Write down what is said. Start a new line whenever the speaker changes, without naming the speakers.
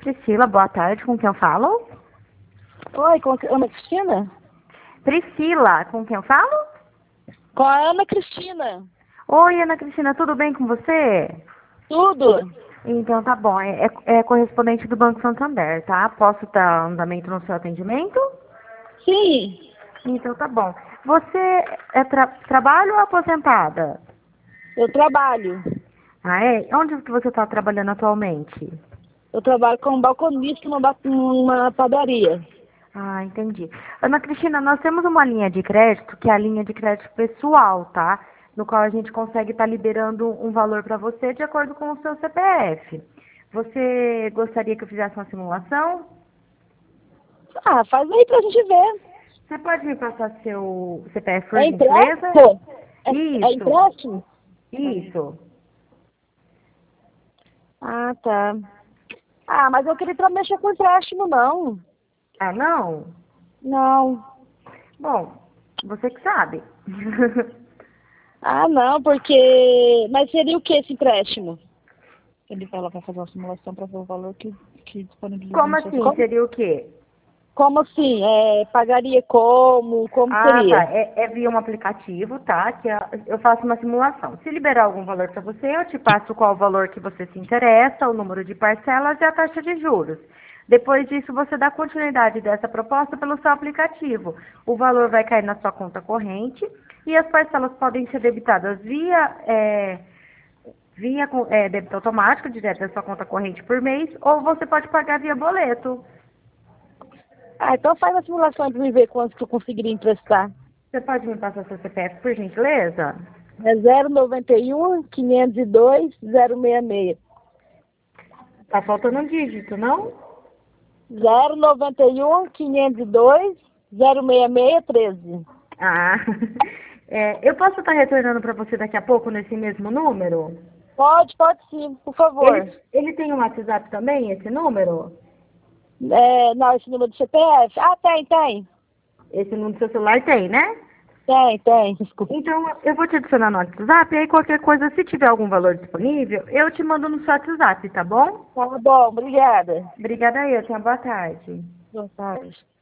Priscila, boa tarde. Com quem eu falo?
Oi, com a Ana Cristina?
Priscila, com quem eu falo?
Com a Ana Cristina.
Oi, Ana Cristina, tudo bem com você?
Tudo?
Então tá bom, é correspondente do Banco Santander, tá? Posso dar andamento no seu atendimento?
Sim,
Então tá bom. Você trabalha ou é aposentada?
eu trabalho.
Ah, é? Onde que você está trabalhando atualmente?
Eu trabalho como balconista numa padaria.
Ah, entendi. Ana Cristina, nós temos uma linha de crédito, que é a linha de crédito pessoal, tá? No qual a gente consegue estar liberando um valor para você de acordo com o seu CPF. Você gostaria que eu fizesse uma simulação?
Ah, faz aí pra gente ver.
Você pode me passar seu CPF, por
É
gentileza?
empréstimo? É
Isso,
empréstimo?
isso.
Ah, tá. Ah, mas eu queria mexer com empréstimo, não.
Ah, não?
Não.
Bom, você que sabe.
Ah, não, porque... Mas seria o que esse empréstimo? Ele vai lá pra fazer uma simulação para ver o valor que disponibiliza
Como
no seu...
assim? Seria o quê?
Como assim? Pagaria como? Como
Ah, tá.
seria?
É via um aplicativo, tá? Eu faço uma simulação. Se liberar algum valor para você, eu te passo qual o valor que você se interessa, o número de parcelas e a taxa de juros. Depois disso, você dá continuidade dessa proposta pelo seu aplicativo. O valor vai cair na sua conta corrente e as parcelas podem ser debitadas via débito automático, direto da sua conta corrente por mês, ou você pode pagar via boleto.
Ah, então faz a simulação para me ver quanto que eu conseguiria emprestar.
Você pode me passar seu CPF, por gentileza?
É 091-502-066.
Tá faltando um dígito, não?
091-502-066-13.
Ah, eu posso estar retornando para você daqui a pouco nesse mesmo número?
Pode sim, por favor.
Ele tem um WhatsApp também, esse número?
Não, esse número do CPF? Ah, tem.
Esse número do seu celular tem, né?
Tem, desculpa.
Então, eu vou te adicionar no WhatsApp, e aí qualquer coisa, se tiver algum valor disponível, eu te mando no seu WhatsApp, tá bom?
Tá bom, obrigada.
Obrigada aí, tenha boa tarde.
Boa tarde.